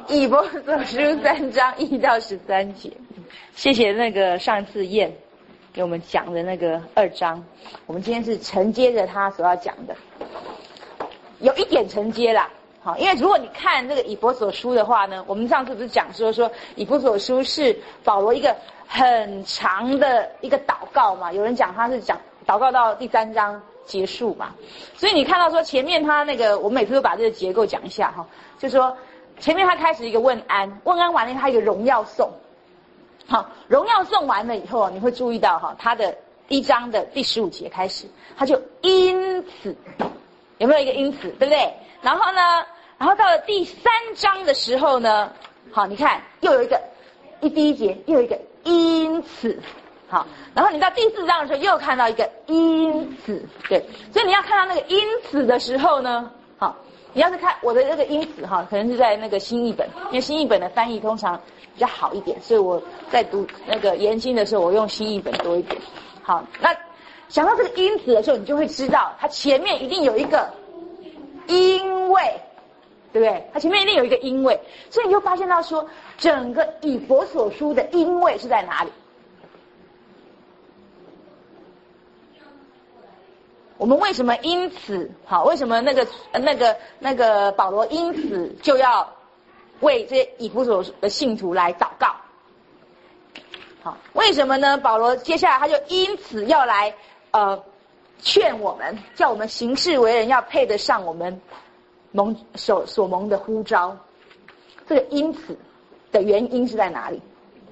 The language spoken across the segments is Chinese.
以弗所书3章1到13节。谢谢那个上次燕给我们讲的那个2章，我们今天是承接着他所要讲的，有一点承接啦。好，因为如果你看这个以弗所书的话呢，我们上次不是讲说以弗所书是保罗一个很长的一个祷告嘛，有人讲他是讲祷告到第3章结束嘛，所以你看到说前面他那个，我们每次都把这个结构讲一下哈，就说前面他开始一个问安，问安完了他一个荣耀颂，好，荣耀颂完了以后，你会注意到哈，他的1章的第15节开始，他就因此，有没有一个因此，对不对？然后呢，然后到了第3章的时候呢，好，你看又有一个第一节又有一个因此，好，然后你到第4章的时候又看到一个因此，对，所以你要看到那个因此的时候呢，好，你要是看我的这个因此哈，可能是在那个新译本，因为新译本的翻译通常比较好一点，所以我在读那个研经的时候，我用新译本多一点。好，那想到这个因此的时候，你就会知道它前面一定有一个因为，对不对？它前面一定有一个因为，所以你就发现到说，整个以弗所书的因为是在哪里？我们为什么因此好？为什么那个保罗因此就要为这些以弗所的信徒来祷告？好，为什么呢？保罗接下来他就因此要来劝我们，叫我们行事为人要配得上我们所蒙的呼召。这个因此的原因是在哪里？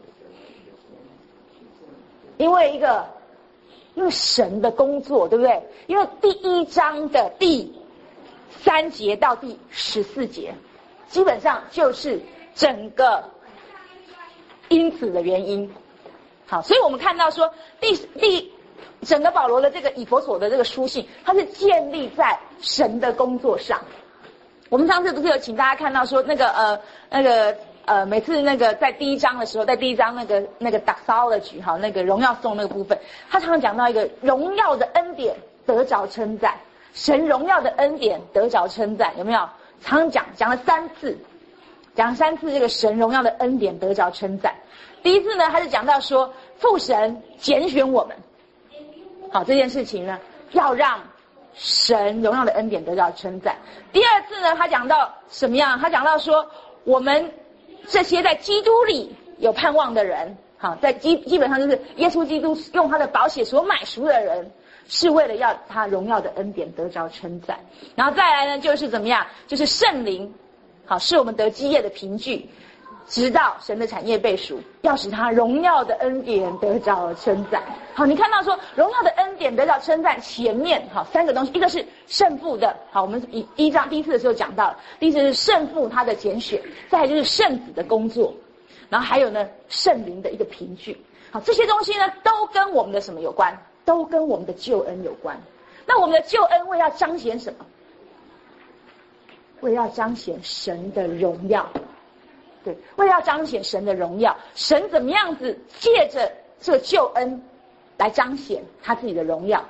因为神的工作，对不对？因为第1章的第3节到第14节，基本上就是整个因此的原因。好，所以我们看到说整个保罗的这个以弗所的这个书信，它是建立在神的工作上。我们上次不是有请大家看到说每次那个在第1章的时候，在第1章那个 doxology 哈，那个荣耀颂那个部分，他常常讲到一个荣耀的恩典得着称赞，神荣耀的恩典得着称赞，有没有？常常讲了3次，讲3次这个神荣耀的恩典得着称赞。第一次呢，他是讲到说父神拣选我们，好，这件事情呢，要让神荣耀的恩典得到称赞。第二次呢，他讲到什么样？他讲到说我们这些在基督里有盼望的人，好，在基本上就是耶稣基督用他的宝血所买赎的人，是为了要他荣耀的恩典得着称赞。然后再来呢，就是怎么样？就是圣灵，好，是我们得基业的凭据，直到神的产业被赎，要使他荣耀的恩典得着称赞。好，你看到说荣耀的恩典得着称赞，前面好3个东西，一个是圣父的，好，我们以第1次的时候讲到了，第一次是圣父他的拣选，再来就是圣子的工作，然后还有呢圣灵的一个凭据。好，这些东西呢都跟我们的什么有关？都跟我们的救恩有关。那我们的救恩为要彰显什么？为要彰显神的荣耀。对，为要彰显神的荣耀，神怎么样子借着这个救恩来彰显他自己的荣耀，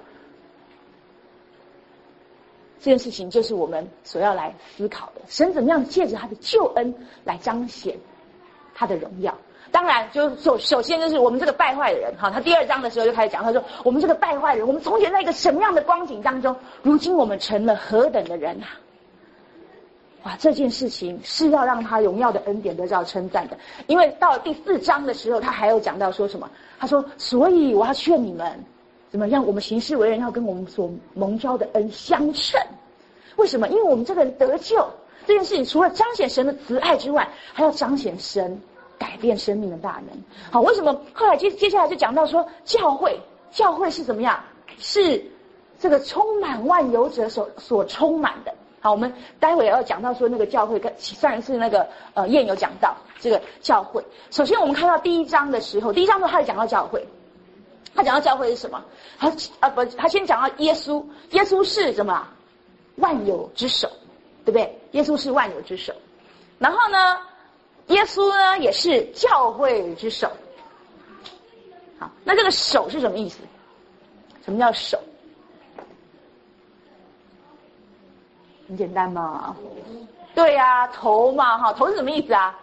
这件事情就是我们所要来思考的。神怎么样借着他的救恩来彰显他的荣耀？当然，就首先就是我们这个败坏的人，哈，他第2章的时候就开始讲，他说我们这个败坏人，我们从前在一个什么样的光景当中，如今我们成了何等的人啊！哇，这件事情是要让他荣耀的恩典得到称赞的。因为到了第4章的时候，他还有讲到说什么？他说，所以我要劝你们，怎么样？我们行事为人要跟我们所蒙召的恩相称。为什么？因为我们这个人得救这件事情，除了彰显神的慈爱之外，还要彰显神改变生命的大能。好，为什么后来接下来就讲到说教会是怎么样？是这个充满万有者所充满的。好，我们待会要讲到说那个教会，跟上一次那个燕有讲到这个教会。首先我们看到第1章的时候，第1章的时候他就讲到教会，他讲到教会是什么？他先讲到耶稣，耶稣是什么？万有之首，对不对？耶稣是万有之首。然后呢，耶稣呢也是教会之首。好，那这个首是什么意思？什么叫首？ 很简单嘛。对啊，头嘛，哈，头是什么意思啊？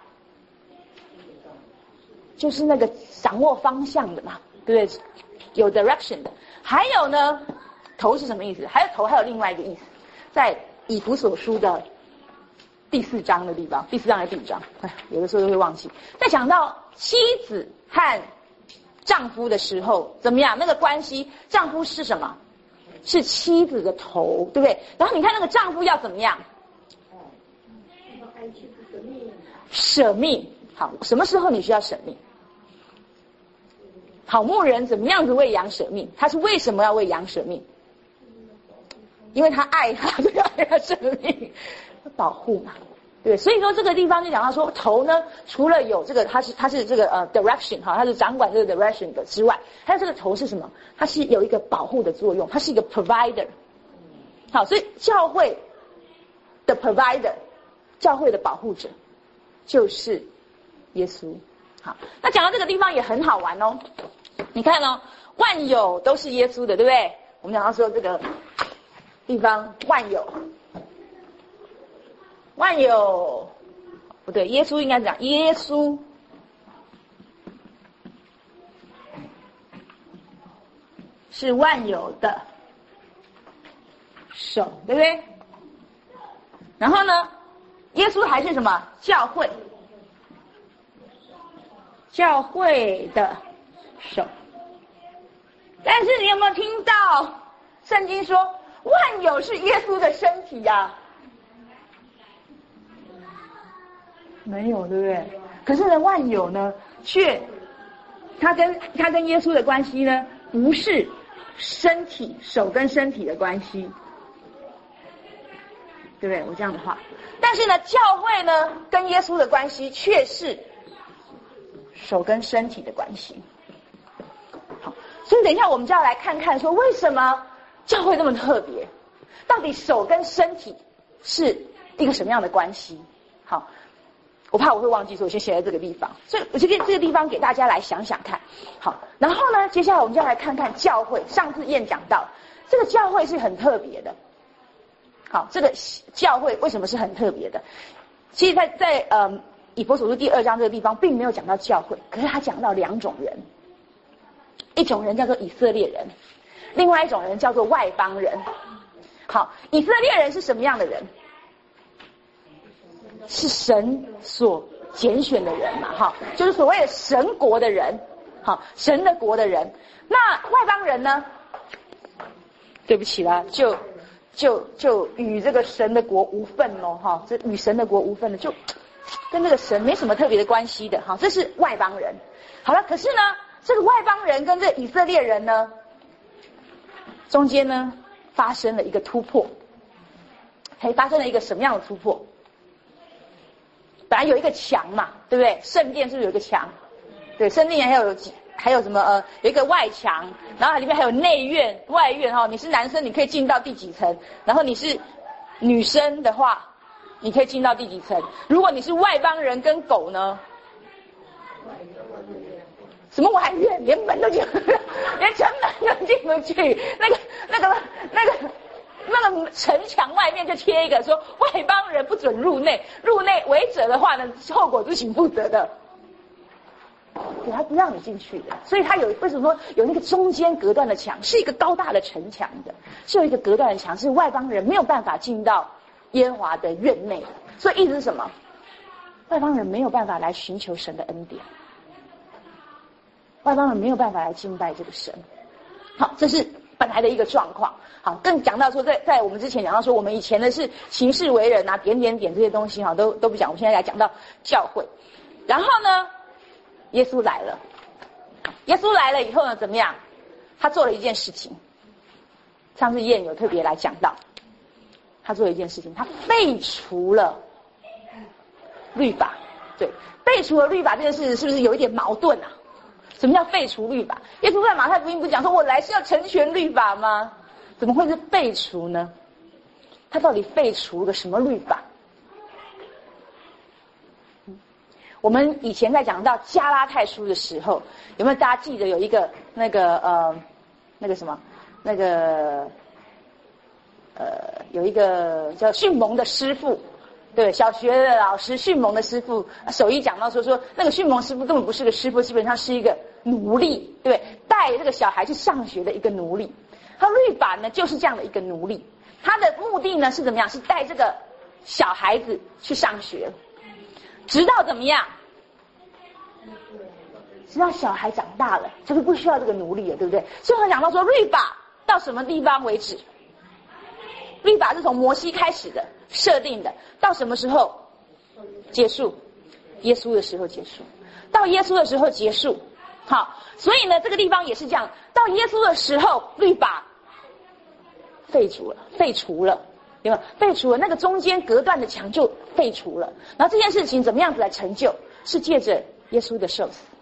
就是那个掌握方向的嘛，对不对？有 direction 的。还有呢，头是什么意思？还有头还有另外一个意思，在以弗所书的第4章的地方，第4章还是第5章？有的时候都会忘记。在讲到妻子和丈夫的时候，怎么样？那个关系，丈夫是什么？是妻子的头，对不对？然后你看那个丈夫要怎么样？舍命。好，什么时候你需要舍命？好牧人怎么样子为羊舍命？他是为什么要为羊舍命？因为他爱他，所以要为他舍命，保护嘛。对，所以说这个地方就讲到说，头呢，除了有这个，它是这个direction 哈，它是掌管这个 direction 的之外，还有这个头是什么？它是有一个保护的作用，它是一个 provider。好，所以教会的 provider， 教会的保护者就是耶稣。好，那讲到这个地方也很好玩哦。你看哦，万有都是耶稣的，对不对？我们讲到说这个地方万有不对，耶稣应该讲耶稣是万有的手，对不对？然后呢，耶稣还是什么？教会的手。但是你有没有听到圣经说万有是耶稣的身体啊？没有，对不对？可是呢，万有呢，却他跟耶稣的关系呢，不是身体手跟身体的关系，对不对？我这样的话，但是呢，教会呢跟耶稣的关系却是手跟身体的关系。好，所以等一下我们就要来看看说，为什么教会这么特别？到底手跟身体是一个什么样的关系？好。我怕我会忘记，所以我先写在这个地方。所以我这个地方给大家来想想看。好，然后呢，接下来我们就要来看看教会。上次燕讲到，这个教会是很特别的。好，这个教会为什么是很特别的？其实在以弗所书第2章这个地方，并没有讲到教会，可是他讲到2种人，一种人叫做以色列人，另外一种人叫做外邦人。好，以色列人是什么样的人？是神所拣选的人嘛，哈，就是所谓的神国的人，好，神的国的人。那外邦人呢？对不起啦，就与这个神的国无份咯，哈，这与神的国无份的，就跟这个神没什么特别的关系的，哈，这是外邦人。好了，可是呢，这个外邦人跟这以色列人呢，中间呢发生了一个突破，发生了一个什么样的突破？本来有一个墙嘛，对不对？圣殿是不是有一个墙？对，圣殿还有什么有一个外墙，然后里面还有内院、外院哈。你是男生，你可以进到第几层？然后你是女生的话，你可以进到第几层？如果你是外邦人跟狗呢？什么外院？连门都进，连城门都进不去。那个城墙外面就贴一个说外邦人不准入内，入内违者的话呢，后果自行负责的。对，他不让你进去的，所以他为什么说有那个中间隔断的墙，是一个高大的城墙的，是有一个隔断的墙，是外邦人没有办法进到耶和华的院内的。所以意思是什么？外邦人没有办法来寻求神的恩典，外邦人没有办法来敬拜这个神。好，这是本来的一个状况。好，更讲到说，在我们之前讲到说，我们以前的是行事为人啊，点这些东西哈，都不讲。我们现在来讲到教会，然后呢，耶稣来了。耶稣来了以后呢，怎么样？他做了一件事情。上次燕有特别来讲到，他做了一件事情，他废除了律法。对，废除了律法这件事是不是有一点矛盾啊？什么叫废除律法？耶稣在马太福音不是讲说我来是要成全律法吗？怎么会是废除呢？他到底废除了什么律法？我们以前在讲到加拉太书的时候，有没有大家记得有一个有一个叫迅猛的师傅，对，小学的老师迅猛的师傅，手艺讲到说那个迅猛师傅根本不是个师傅，基本上是一个奴隶，对，带这个小孩去上学的一个奴隶。他律法呢就是这样的一个奴隶，他的目的呢是怎么样？是带这个小孩子去上学，直到怎么样？直到小孩长大了，就是不需要这个奴隶了，对不对？所以我讲到说，律法到什么地方为止？律法是从摩西开始的设定的，到什么时候结束？耶稣的时候结束，到耶稣的时候结束。好，所以呢，这个地方也是这样，到耶稣的时候，律法废除了，对吧？废除了，那个中间隔断的墙就废除了。然后这件事情怎么样子来成就？是借着耶稣的受死。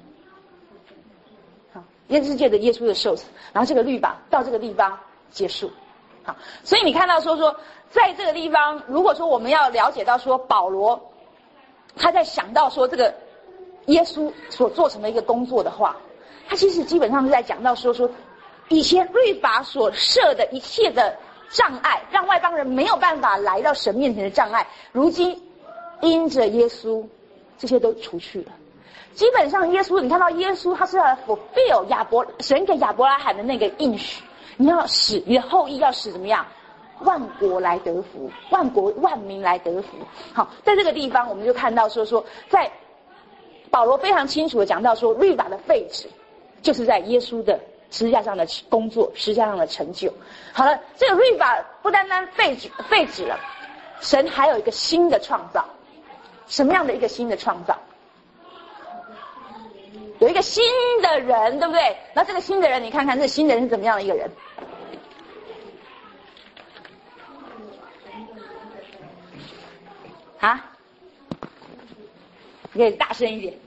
好，也是借着耶稣的受死，然后这个律法到这个地方结束。好，所以你看到说，在这个地方，如果说我们要了解到说保罗他在想到说这个耶稣所做成的一个工作的话，他其实基本上是在讲到说以前律法所设的一切的障碍，让外邦人没有办法来到神面前的障碍，如今因着耶稣，这些都除去了。基本上耶稣，你看到耶稣他是要 fulfill 神给亚伯拉罕的那个应许，你要使你的后裔要使怎么样？万国来得福，万民来得福。好，在这个地方我们就看到说在保罗非常清楚的讲到说，律法的废止就是在耶稣的十字架上的工作，十字架上的成就。好了，这个律法不单单废止了，神还有一个新的创造。什么样的一个新的创造？有一个新的人，对不对？那这个新的人，你看看这个新的人是怎么样的一个人？啊？你可以大声一点。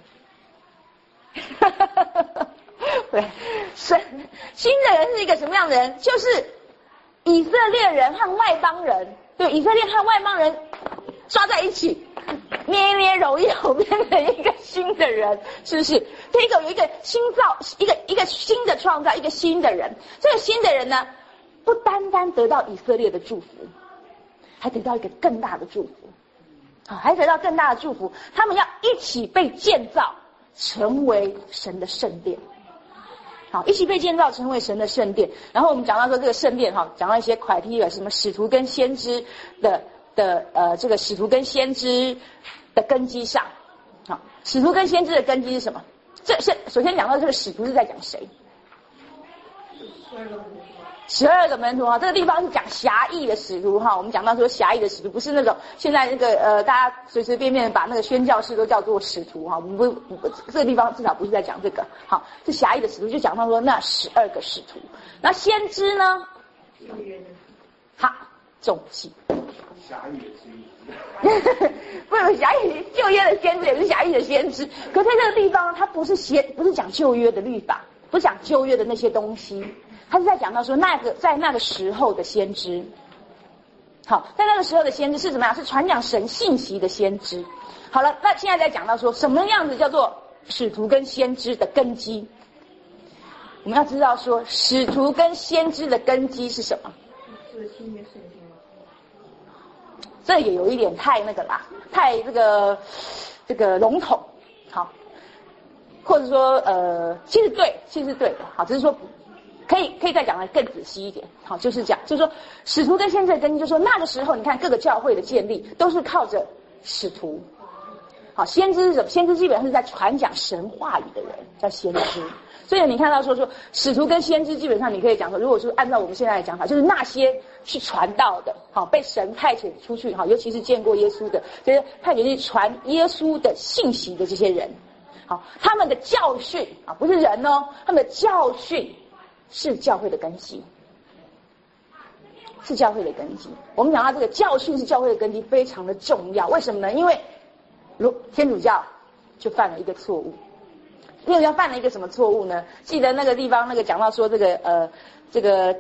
对，新的人是一个什么样的人？就是以色列人和外邦人，对，以色列和外邦人抓在一起，捏捏揉一揉，变成一个新的人，是不是？这个有一个新造，一个新的创造，一个新的人。这个新的人呢，不单单得到以色列的祝福，还得到一个更大的祝福。还得到更大的祝福，他们要一起被建造成为神的圣殿。好，一起被建造成为神的圣殿。然后我们讲到说这个圣殿，讲到一些criteria，什么使徒跟先知的这个使徒跟先知的根基上。好，使徒跟先知的根基是什么？首先讲到这个使徒是在讲谁？12个门徒这个地方是讲狭义的使徒我们讲到说狭义的使徒不是那种现在那个大家随随便便把那个宣教士都叫做使徒我们不这个地方至少不是在讲这个是狭义的使徒，就讲到说那12个使徒。那先知呢？重记狭义的先知不是狭义旧约的先知也是狭义的先知，可在这个地方他不是讲旧约的律法，不是讲旧约的那些东西，他是在讲到说在那个时候的先知。好，在那个时候的先知是怎么样？是传讲神信息的先知。好了，那现在在讲到说什么样子叫做使徒跟先知的根基。我们要知道说使徒跟先知的根基是什么？ 是新约圣经吗？ 这也有一点太那个啦，太这个笼统。好，或者说其实是对的。好，只是说可以再讲的更仔细一点。好，就是讲就是说使徒跟先知的根基，就是说那个时候你看各个教会的建立都是靠着使徒。好，先知是什么？先知基本上是在传讲神话语的人叫先知。所以你看到说使徒跟先知基本上你可以讲说，如果说按照我们现在的讲法，就是那些去传道的，被神派遣出去，尤其是见过耶稣的，就是派遣去传耶稣的信息的这些人。好，他们的教训不是人他们的教训是教会的根基，是教会的根基。我们讲到这个教训是教会的根基，非常的重要。为什么呢？因为天主教就犯了一个错误。天主教犯了一个什么错误呢？记得那个地方讲到说这个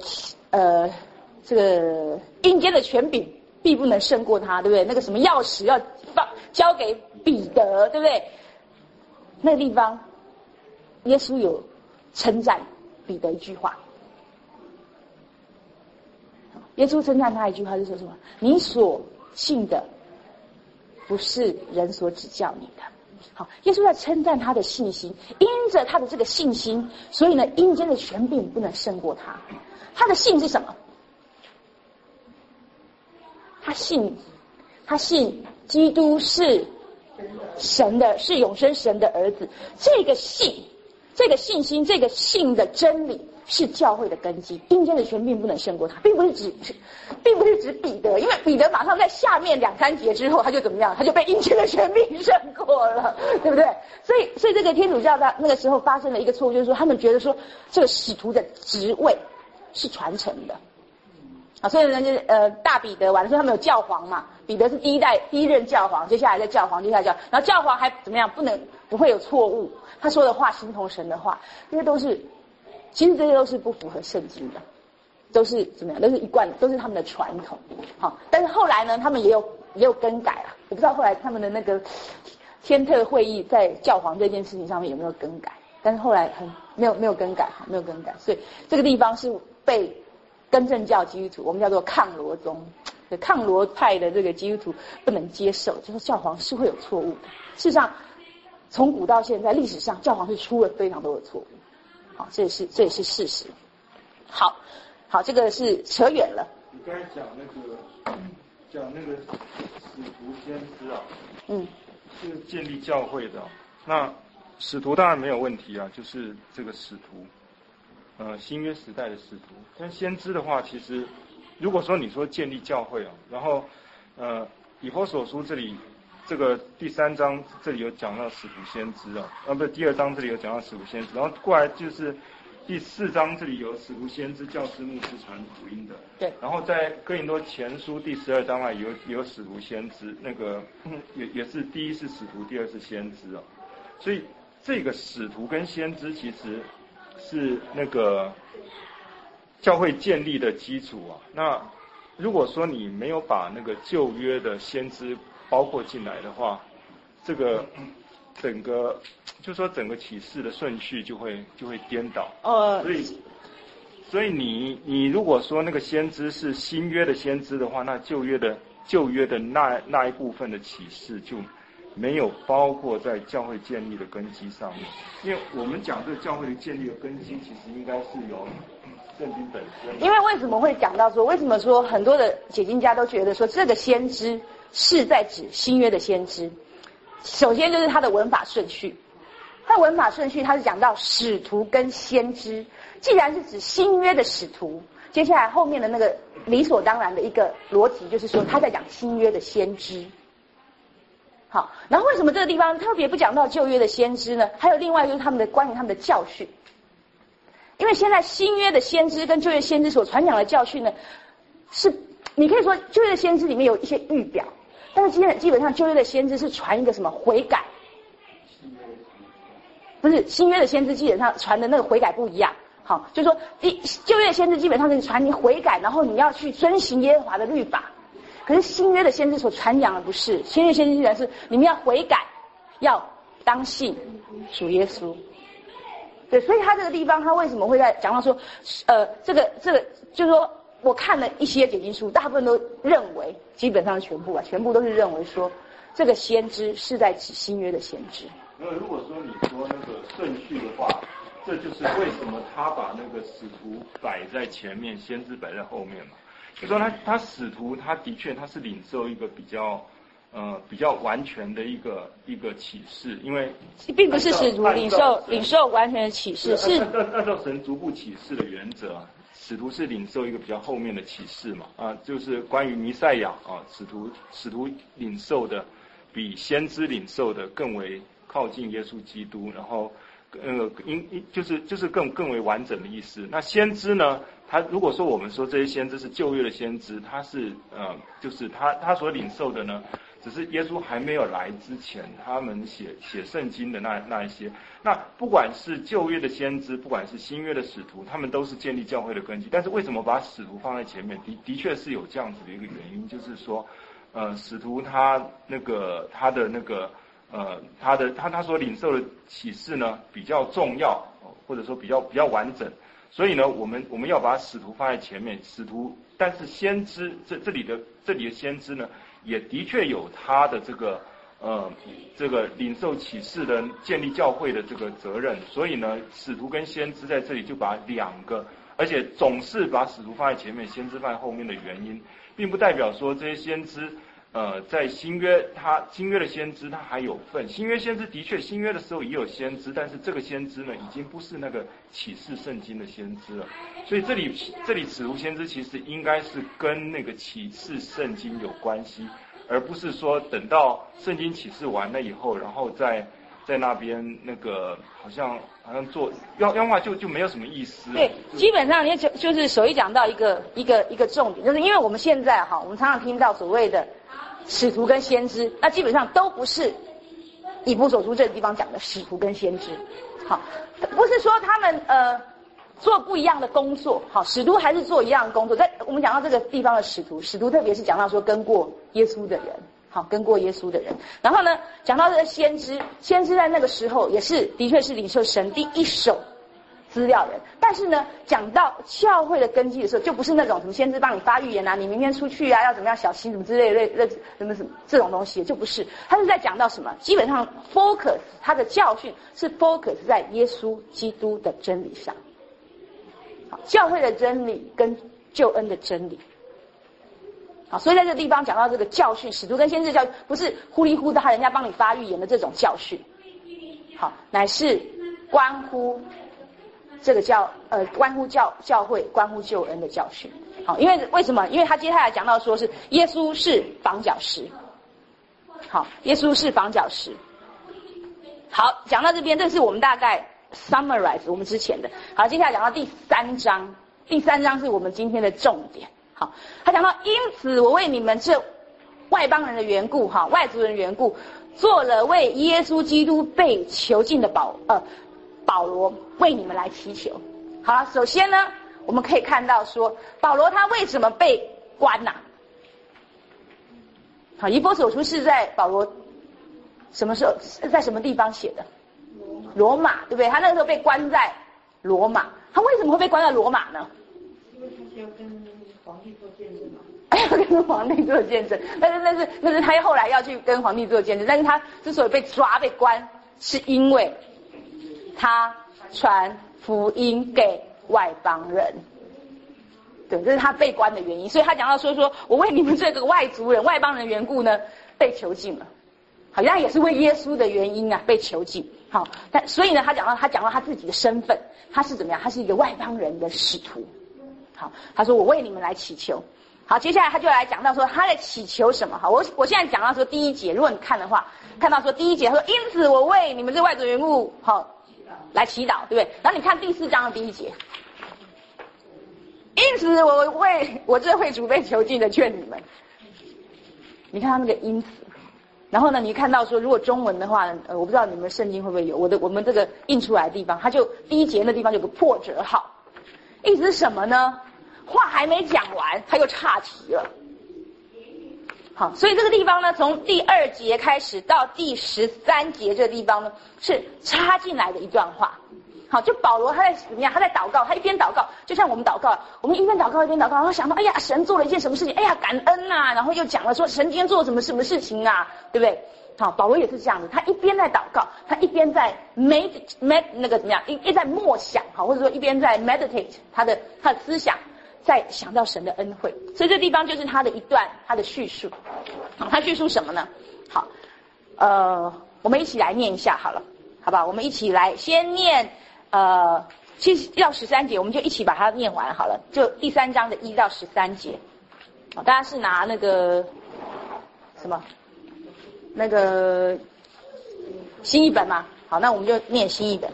阴间的权柄必不能胜过他，对不对？那个什么钥匙要交给彼得，对不对？那个地方耶稣有称赞彼得一句话， 耶稣称赞他一句话，就说什么？你所信的不是人所指教你的。好，耶稣在称赞他的信心，因着他的这个信心，所以呢，阴间的权柄不能胜过他。他的信是什么？他信基督是神的，是永生神的儿子。这个信，这个信心，这个信的真理是教会的根基。阴间的权柄不能胜过他，并不是指彼得，因为彼得马上在下面2、3节之后，他就怎么样？他就被阴间的权柄胜过了，对不对？所以这个天主教在那个时候发生了一个错误，就是说他们觉得说这个使徒的职位是传承的。啊，所以呢，就是大彼得完了之后，他们有教皇嘛？彼得是第一任教皇，接下来再教皇，接下来教，然后教皇还怎么样？不会有错误，他说的话形同神的话，这些都是，其实这些都是不符合圣经的，都是怎么样？都是一贯，都是他们的传统。好，但是后来呢，他们也有更改了，我不知道后来他们的那个天特会议在教皇这件事情上面有没有更改，但是后来没有更改，没有更改，所以这个地方是被更正教基督徒，我们叫做抗罗宗，抗罗派的这个基督徒不能接受，就是教皇是会有错误的。事实上，从古到现在，历史上教皇是出了非常多的错误。好，这也是事实。好，这个是扯远了。 你刚才讲那个使徒先知啊，是建立教会的。那使徒当然没有问题啊，就是这个使徒。新约时代的使徒，但先知的话，其实如果说你说建立教会啊，然后以弗所书这里这个第3章这里有讲到使徒先知啊，不是第2章这里有讲到使徒先知，然后过来就是第4章这里有使徒先知、教师、牧师传福音的， 对， 然后在哥林多前书第12章啊有使徒先知，那个也是第一是使徒，第2是先知啊，所以这个使徒跟先知其实是那个教会建立的基础啊。那如果说你没有把那个旧约的先知包括进来的话，这个整个启示的顺序就会颠倒。所以你如果说那个先知是新约的先知的话，那旧约的那一部分的启示就没有包括在教会建立的根基上面，因为我们讲这个教会的建立的根基，其实应该是由圣经本身。 因为为什么会讲到说，为什么说很多的解经家都觉得说这个先知是在指新约的先知？首先就是它的文法顺序，它的文法顺序它是讲到使徒跟先知，既然是指新约的使徒，接下来后面的那个理所当然的一个逻辑就是说他在讲新约的先知。好，然后为什么这个地方特别不讲到旧约的先知呢？还有另外就是关于他们的教训，因为现在新约的先知跟旧约先知所传讲的教训呢，是你可以说旧约的先知里面有一些预表，但是基本上旧约的先知是传一个什么悔改，不是新约的先知基本上传的那个悔改不一样。好，就是说旧约的先知基本上是传你悔改，然后你要去遵行耶和华的律法。可是新约的先知所传讲的不是，新约先知既然是你们要悔改，要当信主耶稣。对，所以他这个地方他为什么会在讲到说，这个就是说，我看了一些解经书，大部分都认为，基本上全部都是认为说，这个先知是在指新约的先知。 如果说你说那个顺序的话，这就是为什么他把那个使徒摆在前面，先知摆在后面嘛。就说他使徒，他的确他是领受一个比较完全的一个启示，因为并不是使徒领受完全的启示，是按照神逐步启示的原则啊，使徒是领受一个比较后面的启示嘛就是关于弥赛亚啊，使徒领受的比先知领受的更为靠近耶稣基督，然后就是更为完整的意思。那先知呢？他如果说我们说这些先知是旧约的先知，他是就是他所领受的呢，只是耶稣还没有来之前，他们写圣经的那一些。那不管是旧约的先知，不管是新约的使徒，他们都是建立教会的根基。但是为什么把使徒放在前面？的确是有这样子的一个原因，就是说，使徒他所领受的启示呢比较重要，或者说比较完整。 所以呢，我们要把使徒放在前面，但是先知这里的先知呢，也的确有他的这个领受启示的建立教会的这个责任，所以呢，使徒跟先知在这里就把两个，而且总是把使徒放在前面，先知放在后面的原因，并不代表说这些先知在新约的先知他还有份，新约先知的确新约的时候也有先知，但是这个先知呢已经不是那个启示圣经的先知了，所以这里使徒先知其实应该是跟那个启示圣经有关系，而不是说等到圣经启示完了以后，然后在那边那个好像做要的话就没有什么意思。 对，基本上就是手一讲到一个重点，就是因为我们现在我们常常听到所谓的使徒跟先知，那基本上都不是以弗所书这个地方讲的使徒跟先知。好，不是说他们做不一样的工作，好，使徒还是做一样的工作。在我们讲到这个地方的使徒特别是讲到说跟过耶稣的人，好，跟过耶稣的人。然后呢，讲到这个先知在那个时候也是的确是领受神第一手资料人，但是呢，讲到教会的根基的时候，就不是那种什么先知帮你发预言啊，你明天出去啊要怎么样小心什么之类的什么这种东西，就不是。他是在讲到什么？基本上 focus 他的教训是 focus 在耶稣基督的真理上，好，教会的真理跟救恩的真理。好，所以在这个地方讲到这个教训，使徒跟先知教训，不是糊里糊涂人家帮你发预言的这种教训，好，乃是关乎这个关乎教会，关乎救恩的教训。好，为什么？因为他接下来讲到说是耶稣是房角石。好，耶稣是房角石。好，讲到这边，这是我们大概 summarize 我们之前的。好，接下来讲到第三章，第三章是我们今天的重点。好，他讲到，因此我为你们这外邦人的缘故，外族人的缘故，做了为耶稣基督被囚禁的保罗为你们来祈求。好了，首先呢，我们可以看到说，保罗他为什么被关呐？好，以弗所书是在保罗什么时候在什么地方写的？罗马，对不对？他那个时候被关在罗马，他为什么会被关在罗马呢？ 因为他是要跟皇帝做见证嘛。 要跟皇帝做见证，但是他后来要去跟皇帝做见证，但是他之所以被抓被关，是因为他传福音给外邦人，对，这是他被关的原因。所以他讲到说我为你们这个外族人、外邦人的缘故呢，被囚禁了。好像也是为耶稣的原因啊，被囚禁。好，所以呢，他讲到他自己的身份，他是怎么样？他是一个外邦人的使徒。好，他说我为你们来祈求。好，接下来他就来讲到说他在祈求什么。好，我现在讲到说第一节，如果你看的话，看到说第一节他说，因此我为你们这外族缘故，好，来祈祷，对不对？然后你看第4章的第1节，因此我为我这会主被囚禁的劝你们。你看他那个因此，然后呢，你看到说如果中文的话，我不知道你们圣经会不会有，我们这个印出来的地方，它就第1节那地方有个破折号，意思是什么呢？话还没讲完，他又岔题了。好，所以这个地方呢，从第2节开始到第13节这个地方呢，是插进来的一段话。好，就保罗他在怎么样？他在祷告，他一边祷告，就像我们祷告，我们一边祷告一边祷告，然后想到，哎呀，神做了一件什么事情？哎呀，感恩啊！然后又讲了说，神今天做了什么事情啊？对不对？好，保罗也是这样子，他一边在祷告，他一边在那个怎么样？一在默想，好，或者说一边在 meditate 他的思想。在想到神的恩惠，所以这地方就是他的一段他的叙述。好，他叙述什么呢？好，我们一起来念一下好了，好不好？我们一起来先念其实到13节，我们就一起把它念完好了，就第3章的1到13节。好，大家是拿那个什么那个新译本吗？好，那我们就念新译本。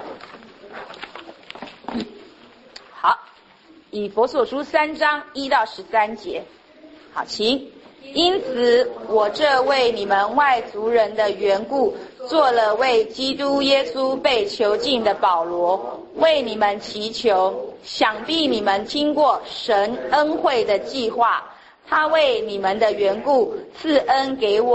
好。以弗所书3章1到13节，好，请。因此，我这为你们外族人的缘故，做了为基督耶稣被囚禁的保罗，为你们祈求。想必你们听过神恩惠的计划，他为你们的缘故赐恩给我，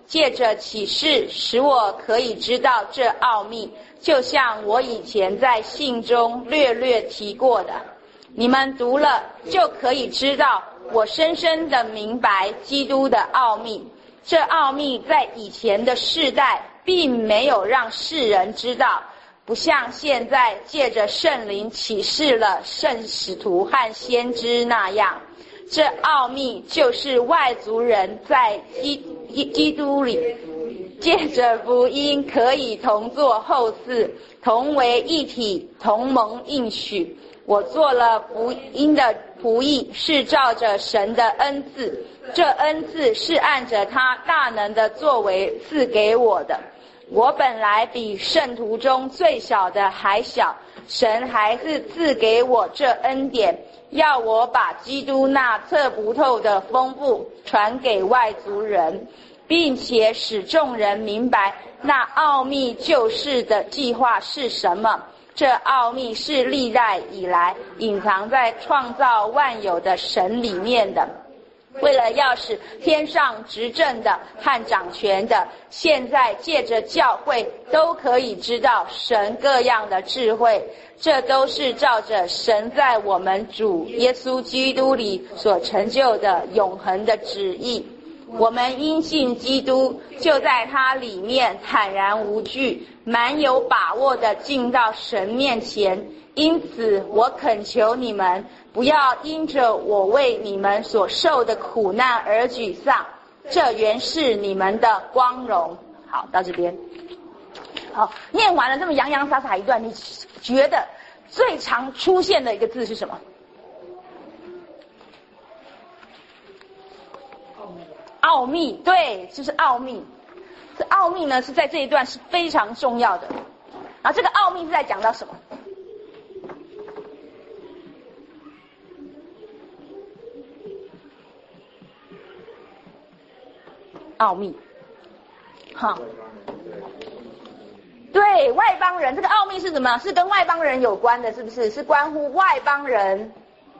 借着启示使我可以知道这奥秘，就像我以前在信中略略提过的。你们读了就可以知道，我深深地明白基督的奥秘。这奥秘在以前的世代并没有让世人知道，不像现在借着圣灵启示了圣使徒和先知那样。这奥秘就是外族人在基督里借着福音可以同作后嗣，同为一体，同蒙应许。我做了福音的仆役，是照着神的恩赐，这恩赐是按着他大能的作为赐给我的。我本来比圣徒中最小的还小，神还是赐给我这恩典，要我把基督那测不透的丰富传给外族人，并且使众人明白那奥秘救世的计划是什么。这奥秘是历代以来隐藏在创造万有的神里面的，为了要使天上执政的和掌权的，现在借着教会都可以知道神各样的智慧，这都是照着神在我们主耶稣基督里所成就的永恒的旨意。我们因信基督，就在他里面坦然无惧，蛮有把握地进到神面前。因此我恳求你们，不要因着我为你们所受的苦难而沮丧，这原是你们的光荣。好，到这边。好，念完了这么洋洋洒洒一段，你觉得最常出现的一个字是什么？奥秘，对，就是奥秘。这奥秘呢，是在这一段是非常重要的。然后这个奥秘是在讲到什么？奥秘，好，对，外邦人，这个奥秘是什么？是跟外邦人有关的，是不是？是关乎外邦人。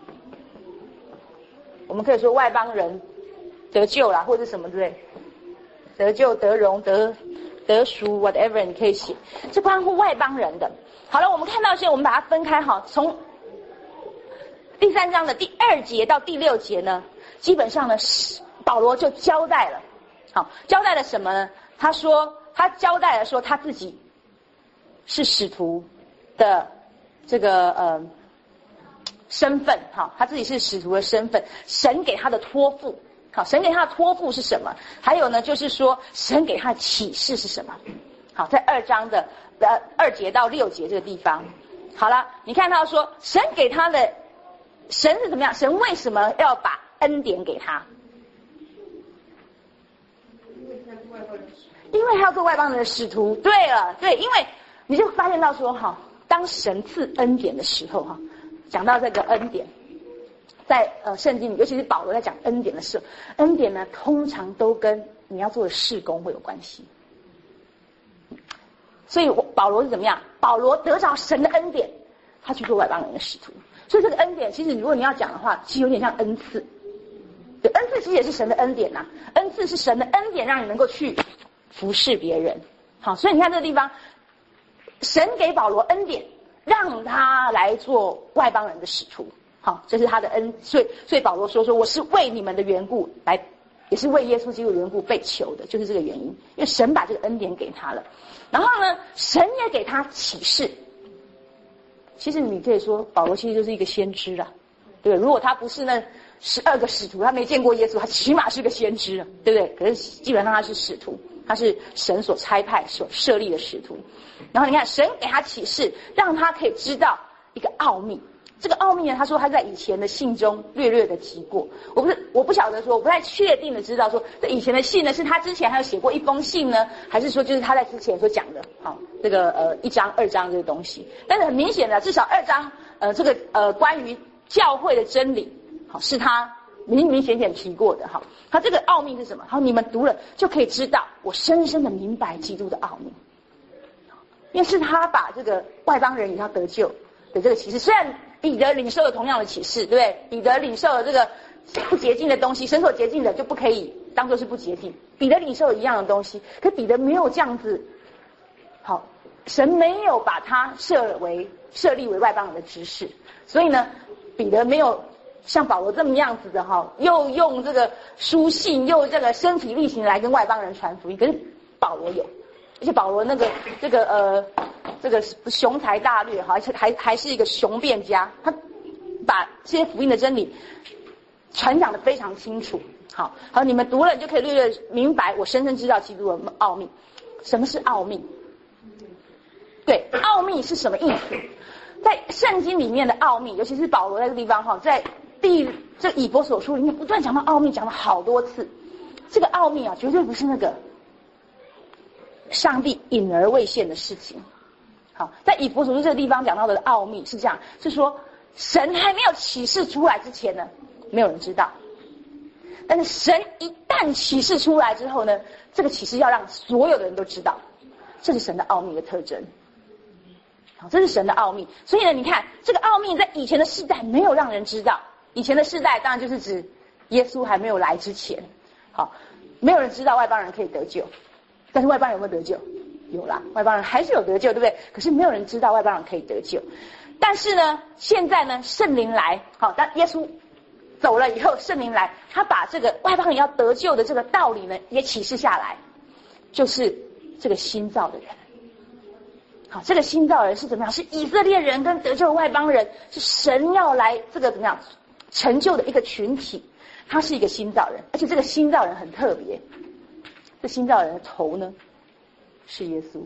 我们可以说外邦人得救啦，或者什么之类，得救、得荣、得赎 ，whatever 你可以写，是关乎外邦人的。好了，我们看到现在，我们把它分开哈，从第3章的第2节到第6节呢，基本上呢，保罗就交代了，好，交代了什么呢？他交代了说他自己是使徒的这个身份，好，他自己是使徒的身份，神给他的托付。好，神给他的托付是什么？还有呢，就是说神给他的启示是什么？好，在2章的2节到6节这个地方，好了，你看到说神给他的，神是怎么样？神为什么要把恩典给他？因为他要做外邦人的使徒。对了，对，因为你就发现到说哈，当神赐恩典的时候哈，讲到这个恩典。在圣经里，尤其是保罗在讲恩典的时候，恩典呢通常都跟你要做的事工会有关系。所以保罗是怎么样？保罗得着神的恩典，他去做外邦人的使徒。所以这个恩典，其实如果你要讲的话，其实有点像恩赐。对，恩赐其实也是神的恩典呐，恩赐是神的恩典，让你能够去服侍别人。好，所以你看这个地方，神给保罗恩典，让他来做外邦人的使徒。好，这是他的恩，所以保罗说我是为你们的缘故来，也是为耶稣基督的缘故被求的，就是这个原因，因为神把这个恩典给他了。然后呢，神也给他启示。其实你可以说保罗其实就是一个先知了，对不对？如果他不是那12个使徒，他没见过耶稣，他起码是个先知了，对不对？可是基本上他是使徒，他是神所差派所设立的使徒。然后你看神给他启示，让他可以知道一个奥秘。这个奥秘呢，他说他在以前的信中略略的提过，我不晓得说，我不太确定的知道说，这以前的信呢，是他之前还有写过一封信呢，还是说就是他在之前所讲的，好，这个1章2章这个东西。但是很明显的，至少2章这个关于教会的真理，好，是他明显提过的，好，他这个奥秘是什么？好，你们读了就可以知道，我深深的明白基督的奥秘，因为是他把这个外邦人也要得救的这个启示，虽然彼得领受了同样的启示，对不对？彼得领受了这个不洁净的东西，神所洁净的就不可以当作是不洁净。彼得领受一样的东西，可彼得没有这样子，好，神没有把他设立为外邦人的执事，所以呢，彼得没有像保罗这么样子的又用这个书信，又这个身体力行来跟外邦人传福音。可是保罗有，而且保罗这个雄才大略而且还是一个雄辩家，他把这些福音的真理传讲得非常清楚。好，你们读了你就可以略略明白，我深深知道基督的奥秘。什么是奥秘？对，奥秘是什么意思？在圣经里面的奥秘，尤其是保罗那个地方在这以弗所书里面不断讲到奥秘，讲了好多次。这个奥秘绝对不是那个上帝隐而未现的事情。好，在以弗所书这个地方讲到的奥秘是这样，是说神还没有启示出来之前呢，没有人知道。但是神一旦启示出来之后呢，这个启示要让所有的人都知道，这是神的奥秘的特征。好，这是神的奥秘。所以呢，你看这个奥秘在以前的世代没有让人知道。以前的世代当然就是指耶稣还没有来之前，好，没有人知道外邦人可以得救。但是外邦人有没有得救？有啦，外邦人还是有得救，对不对？可是没有人知道外邦人可以得救。但是呢，现在呢，圣灵来，好，当耶稣走了以后，圣灵来，他把这个外邦人要得救的这个道理呢，也启示下来，就是这个新造的人。好，这个新造人是怎么样？是以色列人跟得救的外邦人，是神要来这个怎么样成就的一个群体。他是一个新造人，而且这个新造人很特别。这新造人的头呢，是耶稣，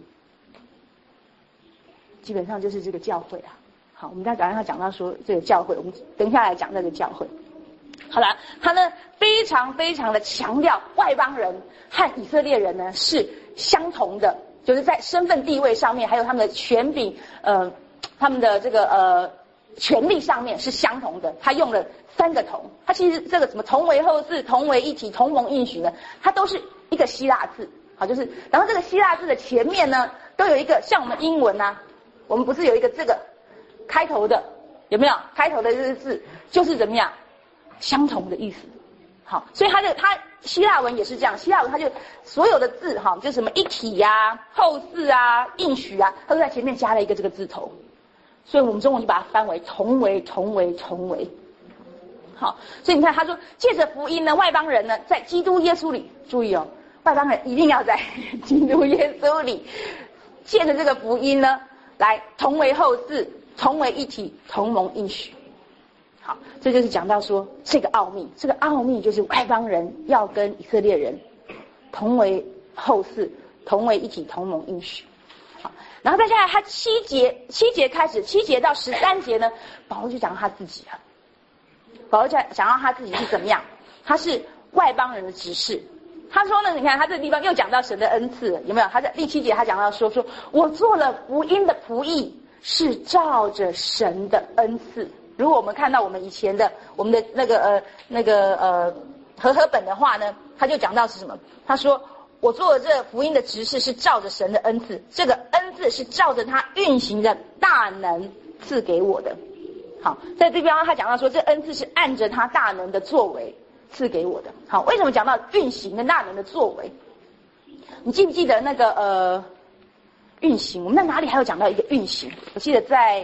基本上就是这个教会啊。好，我们再赶上讲到说这个教会，我们等一下来讲这个教会。好了，他呢非常非常的强调外邦人和以色列人呢是相同的，就是在身份地位上面，还有他们的权柄，他们的这个权力上面是相同的。他用了3个同，他其实这个什么同为后嗣、同为一体、同盟应许呢，它都是一个希腊字。好，就是然后这个希腊字的前面呢都有一个像我们英文啊，我们不是有一个这个开头的，有没有？开头的这个字就是怎么样相同的意思。好，所以他希腊文也是这样，希腊文它就所有的字就什么一体啊、后嗣啊、应许啊，它都在前面加了一个这个字头，所以我们中文就把它翻为同为同为同为。好，所以你看他说借着福音呢，外邦人呢在基督耶稣里，注意外邦人一定要在基督耶稣里，借着这个福音呢来同为后嗣、同为一体、同盟应许。好，这就是讲到说这个奥秘，这个奥秘就是外邦人要跟以色列人同为后嗣、同为一体、同盟应许。好，然后再下来他7节开始，7节到13节呢，保罗就讲到他自己了。保罗讲到他自己是怎么样，他是外邦人的执事。他说呢，你看他这个地方又讲到神的恩赐，有没有？他在第7节他讲到说我做了福音的仆役，是照着神的恩赐。如果我们看到我们以前的我们的那个和合本的话呢，他就讲到是什么？他说我做的这福音的执事是照着神的恩赐，这个恩赐是照着他运行的大能赐给我的。好，在这边他讲到说这恩赐是按着他大能的作为赐给我的。好，为什么讲到运行的大能的作为？你记不记得那个运行？我们在哪里还有讲到一个运行？我记得在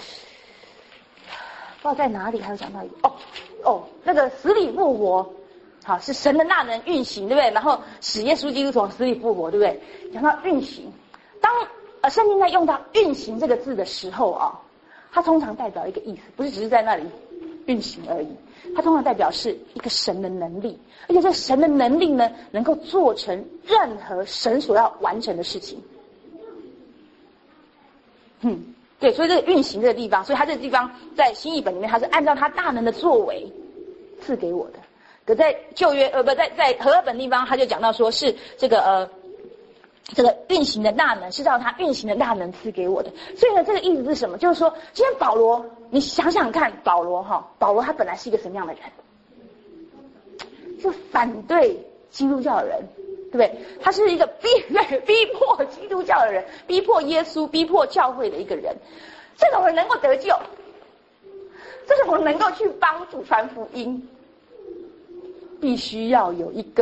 不知道在哪里还有讲到一个那个死里复活。好，是神的大能运行，对不对？然后使耶稣基督从死里复活，对不对？讲到运行，当圣经在用到运行这个字的时候它通常代表一个意思，不是只是在那里运行而已，它通常代表是一个神的能力，而且这神的能力呢，能够做成任何神所要完成的事情。对，所以这个运行这个地方，所以它这个地方在新译本里面，它是按照它大能的作为赐给我的。可在旧约在和合本地方，他就讲到说是这个运行的大能是照他运行的大能赐给我的。所以呢，这个意思是什么？就是说，今天保罗，你想想看，保罗他本来是一个什么样的人？就反对基督教的人，对不对？他是一个逼迫基督教的人，逼迫耶稣，逼迫教会的一个人。这种人能够得救，这种人能够去帮助传福音，必须要有一个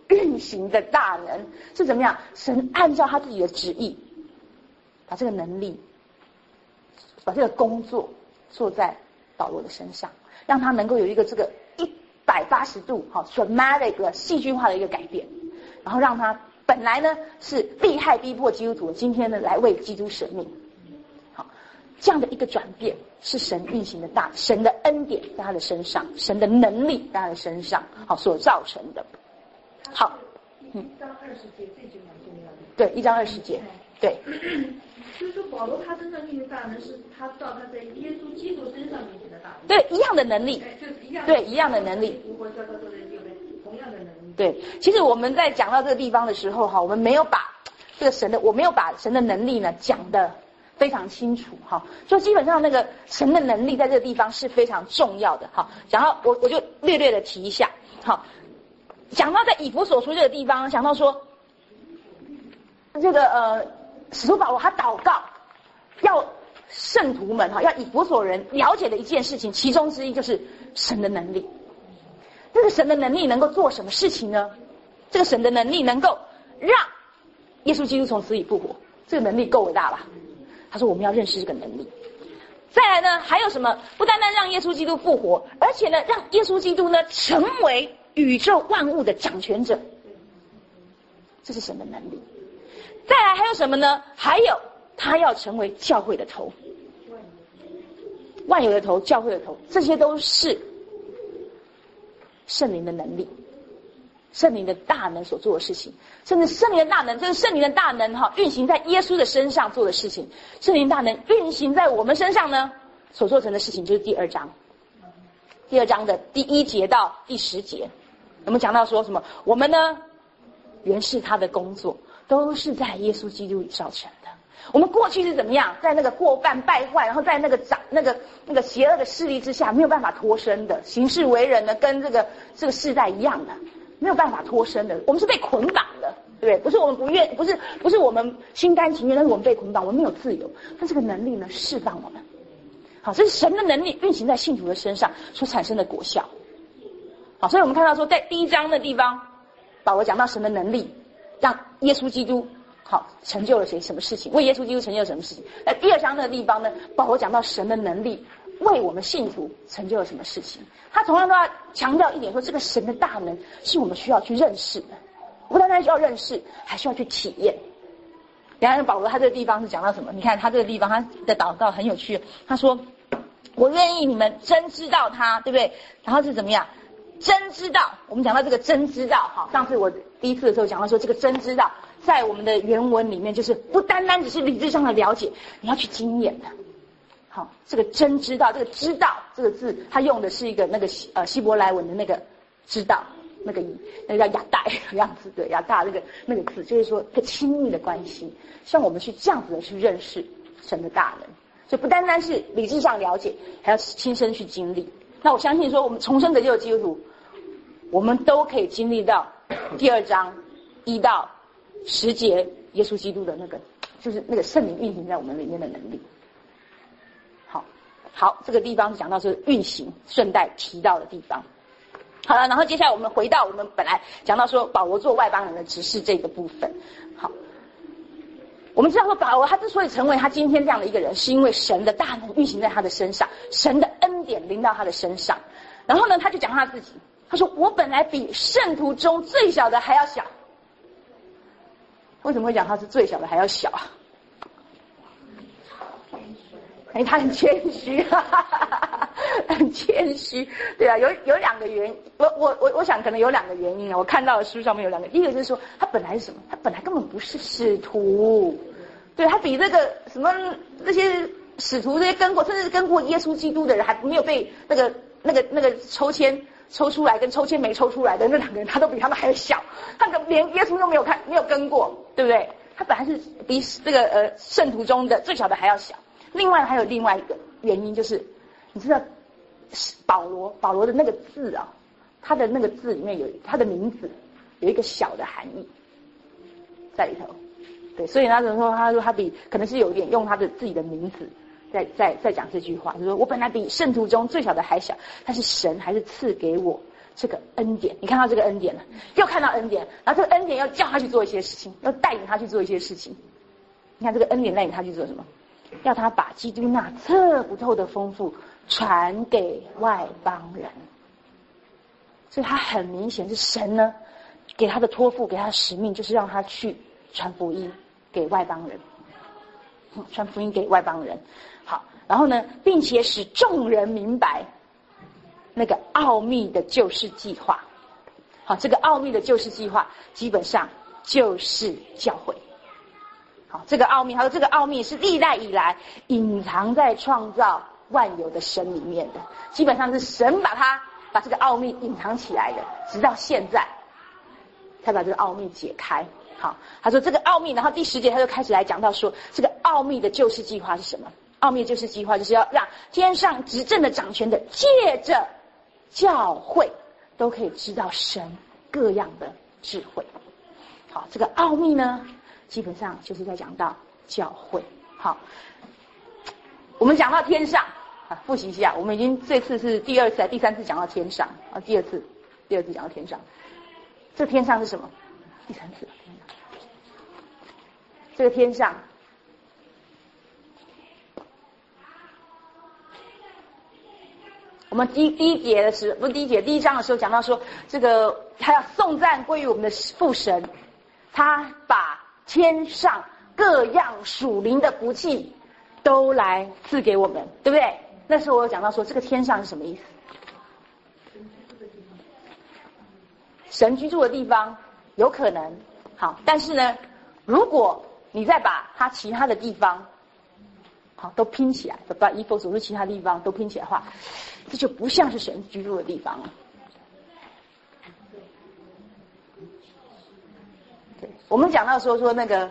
运行的大能是怎么样？神按照他自己的旨意，把这个能力，把这个工作做在保罗的身上，让他能够有一个这个180度dramatic 的戏剧化的一个改变，然后让他本来呢是利害逼迫基督徒，今天呢来为基督舍命。好，这样的一个转变是神运行的神的恩典在他的身上，神的能力在他的身上所造成的。好 ，1章20节这句蛮重要的。 对，1章20节，对。 就是说保罗他身上运行大能是他照他在耶稣基督身上运行的大能。 对，一样的能力。 就是一样。 对，一样的能力。 复活叫他做的就同样的能力。 对，其实我们在讲到这个地方的时候我们没有把这个我没有把神的能力呢讲得非常清楚就基本上那个神的能力在这个地方是非常重要的讲到我就略略的提一下讲到在以弗所书这个地方，想到说这个使徒保罗他祷告要圣徒们要以弗所人了解的一件事情，其中之一就是神的能力。这个神的能力能够做什么事情呢？这个神的能力能够让耶稣基督从死里复活，这个能力够伟大吧？他说我们要认识这个能力。再来呢，还有什么？不单单让耶稣基督复活，而且呢，让耶稣基督呢成为宇宙万物的掌权者，这是神的能力。再来还有什么呢？还有他要成为教会的头，万有的头，教会的头，这些都是圣灵的能力，圣灵的大能所做的事情。甚至圣灵的大能，这是圣灵的大能运行在耶稣的身上做的事情。圣灵大能运行在我们身上呢，所做成的事情就是第2章的第1节到第10节。我们讲到说什么？我们呢原是他的工作，都是在耶稣基督里造成的。我们过去是怎么样？在那个过犯败坏，然后在那个邪恶的势力之下，没有办法脱身的，行事为人呢，跟这个世代一样的，没有办法脱身的。我们是被捆绑的，对不对？不是我们不愿，不是我们心甘情愿，但是我们被捆绑，我们没有自由。但这个能力呢，释放我们。好，这是神的能力运行在信徒的身上所产生的果效。好，所以我们看到说，在第1章的地方，保罗讲到神的能力，让耶稣基督成就了什么事情？为耶稣基督成就了什么事情？在第2章那个地方呢，保罗讲到神的能力为我们信徒成就了什么事情？他同样都要强调一点说，这个神的大能是我们需要去认识的，不单单需要认识，还需要去体验。然后保罗他这个地方是讲到什么？你看他这个地方他的祷告很有趣，他说：“我愿意你们真知道他，对不对？”然后是怎么样？真知道，我们讲到这个真知道上次我第一次的时候讲到说，这个真知道在我们的原文里面就是不单单只是理智上的了解，你要去经验的。好，这个真知道，这个知道这个字，它用的是一个那个希伯来文的那个知道，那个叫亚大的样子，对，亚大那个字，就是说一个亲密的关系，像我们去这样子的去认识神的大能，所以不单单是理智上了解，还要亲身去经历。那我相信说，我们重生得救的基督徒，我们都可以经历到第2章1到10节耶稣基督的就是那个圣灵运行在我们里面的能力。好，这个地方讲到是运行，顺带提到的地方。好了，然后接下来我们回到我们本来讲到说保罗做外邦人的执事这个部分。好，我们知道说保罗他之所以成为他今天这样的一个人，是因为神的大能运行在他的身上，神的恩典临到他的身上。然后呢，他就讲他自己，他说我本来比圣徒中最小的还要小。为什么会讲他是最小的还要小啊？他很谦虚，很谦虚，对啊，有2个原因，我想可能有2个原因啊。我看到的书上面有2个，第一个就是说他本来是什么？他本来根本不是使徒，对，他比这个什么这些使徒这些跟过，甚至跟过耶稣基督的人，还没有被那个抽签抽出来跟抽签没抽出来的那2个人，他都比他们还小，他连耶稣都没有跟过，对不对？他本来是比这个圣徒中的最小的还要小。另外还有另外一个原因，就是你知道保罗的那个字啊，他的那个字里面有他的名字有一个小的含义在里头，对，所以他说他比可能是有点用他的自己的名字在讲这句话，就是说我本来比圣徒中最小的还小，但是神还是赐给我这个恩典，你看到这个恩典了，又看到恩典，然后这个恩典要叫他去做一些事情，要带领他去做一些事情。你看这个恩典带领他去做什么？要他把基督那测不透的丰富传给外邦人。所以他很明显是神呢给他的托付，给他的使命，就是让他去传福音给外邦人，传福音给外邦人。好，然后呢，并且使众人明白那个奥秘的救世计划。好，这个奥秘的救世计划基本上就是教会。好，这个奥秘，还有这个奥秘是历代以来隐藏在创造万有的神里面的，基本上是神把这个奥秘隐藏起来的，直到现在才把这个奥秘解开。好，他说这个奥秘，然后第10节他就开始来讲到说，这个奥秘的救世计划是什么？奥秘的救世计划就是要让天上执政的掌权的借着教会都可以知道神各样的智慧。好，这个奥秘呢，基本上就是在讲到教会。好，我们讲到天上啊，复习一下，我们已经这次是第2次还第3次讲到天上啊，第二次讲到天上。这天上是什么？第3次天上。这个天上，我们第一节的时候，不是第一章的时候讲到说，这个他要颂赞归于我们的父神，他把天上各样属灵的福气都来赐给我们，对不对？那时候我有讲到说，这个天上是什么意思？神居住的地方有可能好，但是呢，如果你再把他其他的地方好都拼起来，把以弗所书其他地方都拼起来的话，这就不像是神居住的地方了。对，我们讲到说那个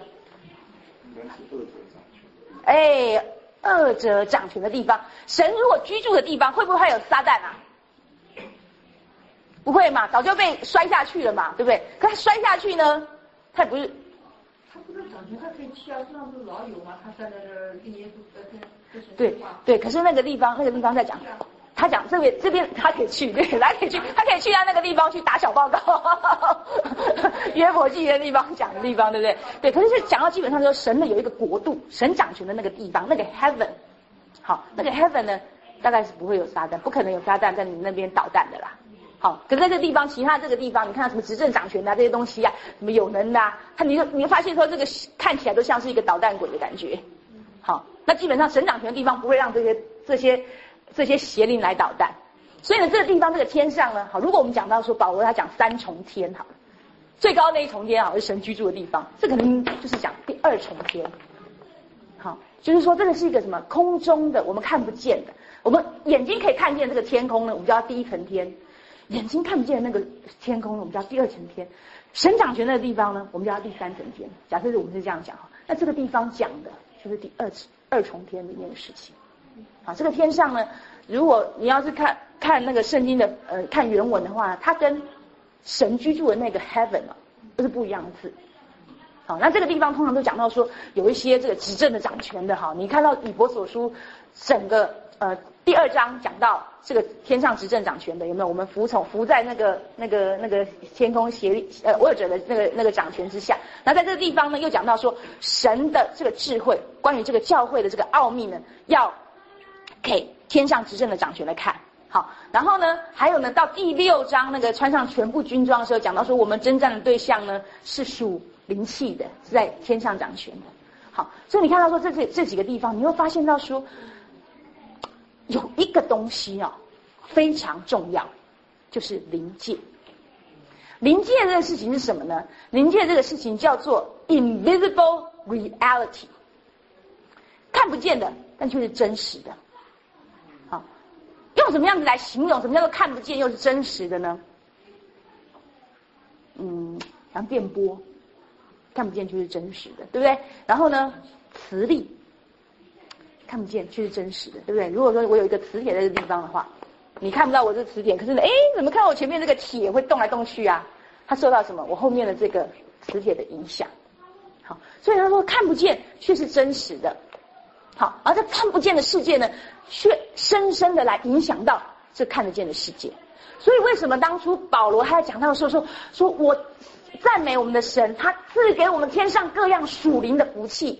恶者掌权的地方，神如果居住的地方，会不会还有撒旦啊？不会嘛，早就被摔下去了嘛，对不对？可他摔下去呢，他也不是， 他不是掌权，他可以去啊，这样不是老有嘛？他站在这儿跟耶稣对，可是那个地方在讲，他讲这边他可以去，对，他可以去到那个地方去打小报告，约伯记的地方讲的地方，对不对？对，可是讲到基本上说神的有一个国度，神掌权的那个地方，那个 heaven， 好，那个 heaven 呢，大概是不会有撒旦，不可能有撒旦在你那边捣蛋的啦。好，可是在这个地方，其他这个地方，你看到什么执政掌权的这些东西啊，什么有能的啊，你会发现说这个看起来都像是一个捣蛋鬼的感觉。好，那基本上神掌权的地方不会让这些邪灵来捣蛋，所以呢，这个地方这个天上呢，好，如果我们讲到说保罗他讲3重天，好，最高那一重天好是神居住的地方，这可能就是讲第2重天。好，就是说这个是一个什么空中的，我们看不见的，我们眼睛可以看见这个天空呢，我们叫第1层天。眼睛看不见的那个天空呢，我们叫第2层天；神掌权的地方呢，我们叫第3层天。假设我们是这样讲哈，那这个地方讲的就是第二重天里面的事情。好，这个天上呢，如果你要是看那个圣经的看原文的话，它跟神居住的那个 heaven 都是不一样的字。好，那这个地方通常都讲到说有一些这个执政的掌权的哈，你看到以弗所书整个第2章讲到这个天上执政掌权的有没有？我们服在那个天空恶者的那个掌权之下。那在这个地方呢，又讲到说神的这个智慧，关于这个教会的这个奥秘呢，要给天上执政的掌权来看。好，然后呢，还有呢，到第6章那个穿上全部军装的时候，讲到说我们征战的对象呢是属灵气的，是在天上掌权的。好，所以你看到说这几个地方，你会发现到说，有一个东西非常重要，就是灵界。灵界这个事情是什么呢？灵界这个事情叫做 invisible reality， 看不见的，但却是真实的。好，用什么样子来形容什么叫做看不见又是真实的呢？像电波，看不见就是真实的，对不对？然后呢，磁力。看不见却是真实的，对不对？如果说我有一个磁铁在这个地方的话，你看不到我这个磁铁，可是怎么看到我前面这个铁会动来动去啊？它受到什么？我后面的这个磁铁的影响。好，所以他说看不见却是真实的。好，而这看不见的世界呢，却深深的来影响到这看得见的世界。 所以为什么当初保罗他在讲到的时候说我赞美我们的神，他赐给我们天上各样属灵的福气。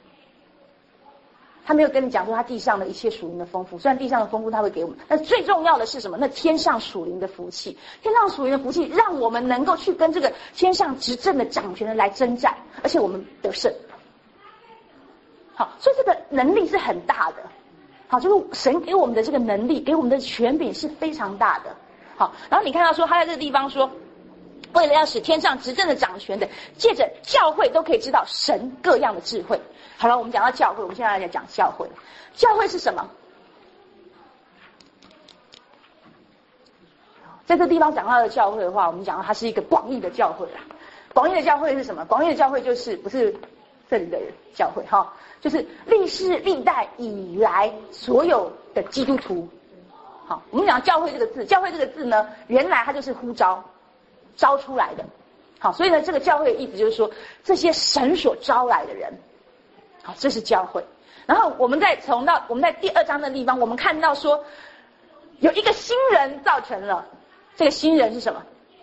他没有跟你讲说他地上的一切属灵的丰富，虽然地上的丰富他会给我们，但最重要的是什么？那天上属灵的福气，天上属灵的福气让我们能够去跟这个天上执政的掌权人来征战，而且我们得胜。好，所以这个能力是很大的。好，就是神给我们的这个能力，给我们的权柄是非常大的。好，然后你看到说他在这个地方说，为了要使天上执政的掌权的，借着教会都可以知道神各样的智慧。好了，我们讲到教会，我们现在来讲教会。教会是什么？在这地方讲到的教会的话，我们讲到它是一个广义的教会啦。广义的教会是什么？广义的教会就是不是这里的教会哈，就是历世历代以来所有的基督徒。好，我们讲教会这个字，教会这个字呢，原来它就是呼召，招出来的。好，所以呢，这个教会的意思就是说，这些神所招来的人。好，这是教会。然后我们在第2章的地方，我们看到说有一个新人造成了，这个新人是什么？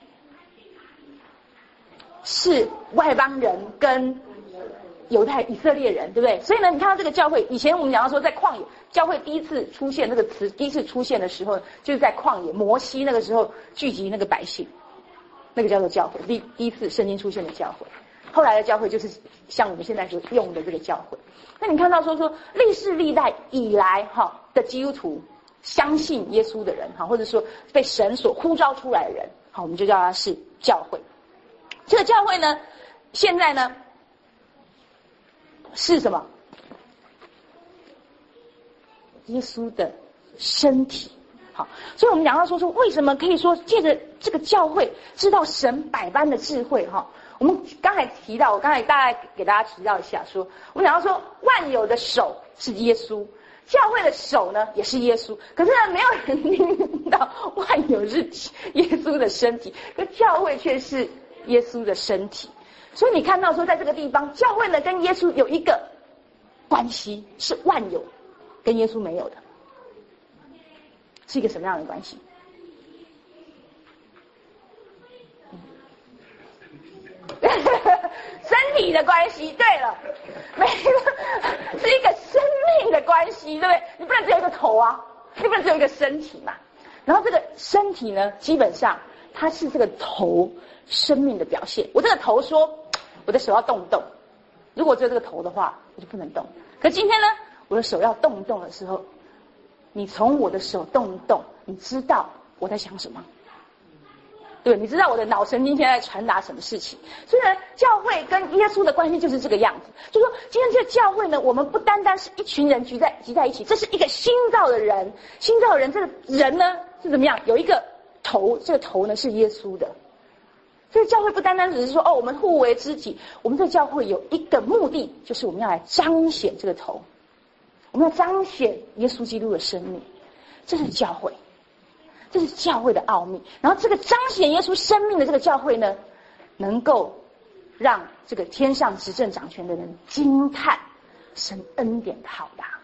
是外邦人跟以色列人，对不对？所以呢，你看到这个教会，以前我们讲到说在旷野，教会第一次出现这个词，第一次出现的时候，就是在旷野，摩西那个时候聚集那个百姓，那个叫做教会，第一次圣经出现的教会。后来的教会就是像我们现在所用的这个教会。那你看到说历世历代以来的基督徒，相信耶稣的人或者说被神所呼召出来的人，好，我们就叫它是教会。这个教会呢，现在呢是什么？耶稣的身体。好，所以我们讲到说为什么可以说借着这个教会知道神百般的智慧哈？我们刚才提到，我刚才大概给大家提到一下说，我们讲到说万有的手是耶稣，教会的手呢也是耶稣，可是呢没有人听到万有是耶稣的身体，可教会却是耶稣的身体。所以你看到说在这个地方，教会呢跟耶稣有一个关系，是万有跟耶稣没有的。是一个什么样的关系？身体的关系。对了，是一个生命的关系，对不对？你不能只有一个头啊，你不能只有一个身体嘛。然后这个身体呢，基本上它是这个头生命的表现。我这个头说，我的手要动一动，如果只有这个头的话，我就不能动。可今天呢，我的手要动一动的时候，你从我的手动一动，你知道我在想什么？对，你知道我的脑神经现在传达什么事情？所以呢，教会跟耶稣的关系就是这个样子。就说今天这个教会呢，我们不单单是一群人集在一起，这是一个新造的人，新造的人，这个人呢是怎么样？有一个头，这个头呢是耶稣的。所以教会不单单只是说我们互为肢体，我们这教会有一个目的，就是我们要来彰显这个头。我们要彰显耶稣基督的生命，这是教会，这是教会的奥秘。然后这个彰显耶稣生命的这个教会呢，能够让这个天上执政掌权的人惊叹神恩典的浩大。